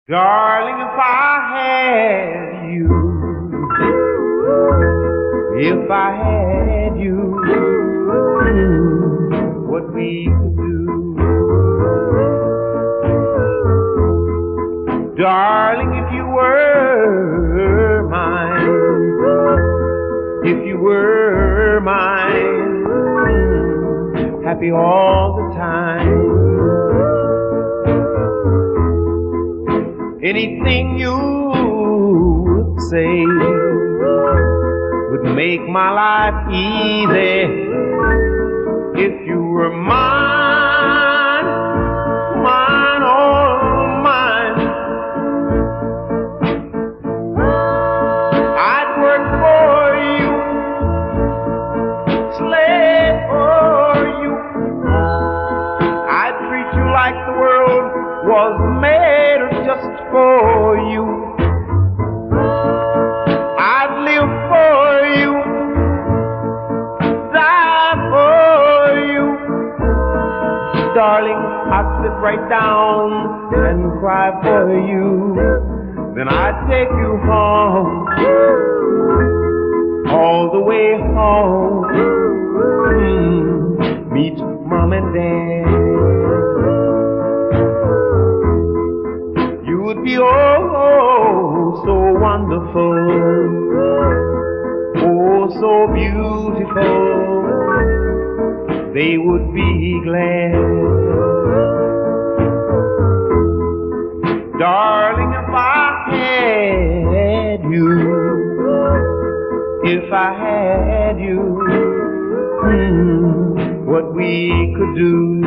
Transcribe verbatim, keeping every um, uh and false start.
Darling, if I had you, if I had you, what we could do. Darling, if you were mine, if you were mine, happy all the time. Anything you would say would make my life easy. If you were mine, mine, all mine, I'd work for you, slave for you. I'd treat you like the world was made just for you. I'd live for you, die for you. Darling, I'd sit right down and cry for you. Then I'd take you home, all the way home. Mm, meet Mom and Dad. You would be oh so wonderful, oh so beautiful. They would be glad. Darling, if I had you, if I had you, mm, what we could do.